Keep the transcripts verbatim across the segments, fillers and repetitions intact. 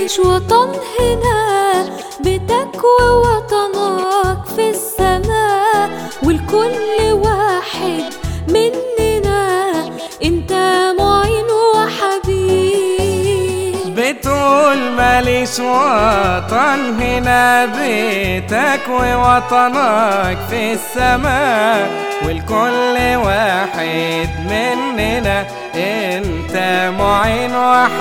ماليش وطن هنا، بيتك ووطنك في السماء، والكل واحد مننا، انت معين وحبيب. بتقول ماليش وطن هنا، بيتك ووطنك في السماء، والكل واحد مننا، انت معين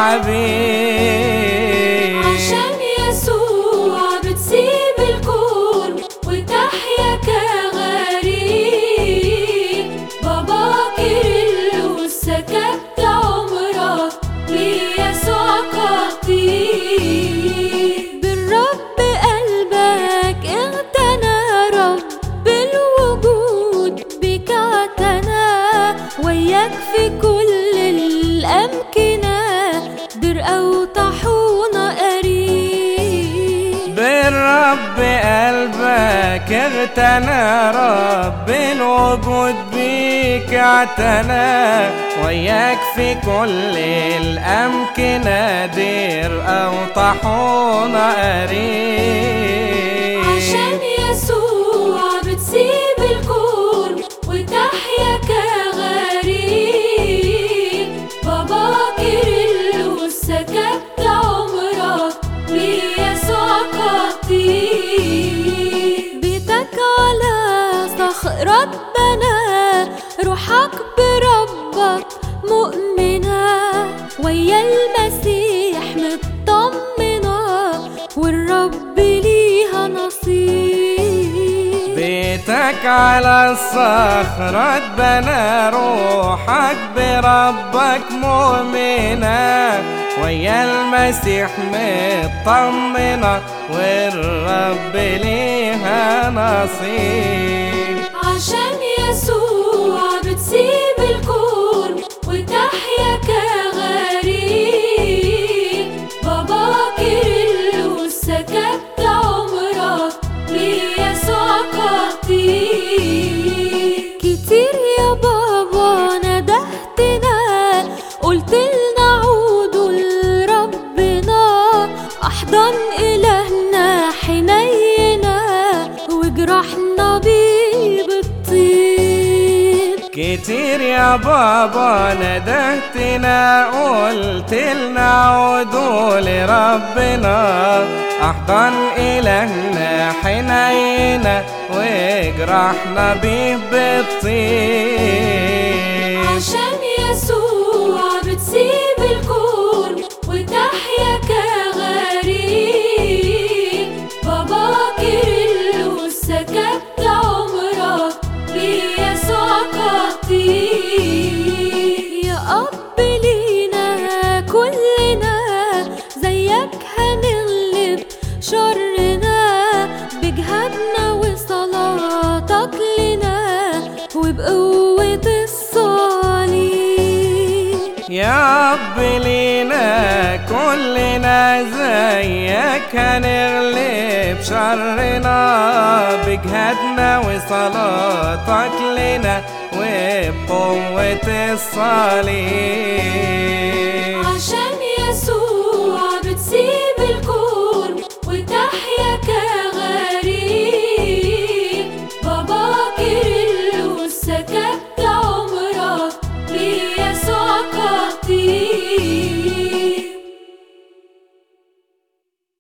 وحبيب. عشان يسوع بتسيب الكون وتحيا كغريب، بابا كيرلس سكبت عمرك ليسوع قطيب. بالرب قلبك اغتنى، رب الوجود بك اعتنى، وياك في كل الأمكنة، درقة وطاحونة قريب. بالرب قلبك اغتنى، رب الوجود بيك اعتنى، وياك في كل الأمكنة، درقة وطاحونة قريب. عشان يسوع بتسيب الكون وتحيا كغريب، بابا كيرلس سكبت عمرك ليسوع قطيب. بيتك على صخر ربنا، روحك بربك مؤمنة، ويا المسيح مطمنة، والرب ليها نصيب. بيتك على الصخرة اتبنى، روحك بربك مؤمنة، ويا المسيح مطمنة، والرب ليها نصيب. عشان يسوع بتسيب الكون وتحيا كغريب، بابا كيرلس سكبت عمرك ليسوع قطيب. كتير يا بابا ندهتنا، قلت لنا عودوا لربنا، أحضن إلهنا حنينا، وجرحنا بيه بالطيب. كتير يا بابا ندهتنا، قلت لنا عودوا لربنا، أحضن إلهنا حنينا، وجرحنا بيه بالطيب. عشان يسوع بتسيب الكون وتحيا كغريب، بابا كيرلس سكبت عمرك ليسوع قطيب. يا أب لينا كلنا، زيك هنغلب شرنا، بجهادنا وصلاتك لنا، وبقوة الصليب. يا رب لينا كلنا، زيك هنغلب شرنا، بجهادنا وصلاتك لنا، وبقوة الصليب.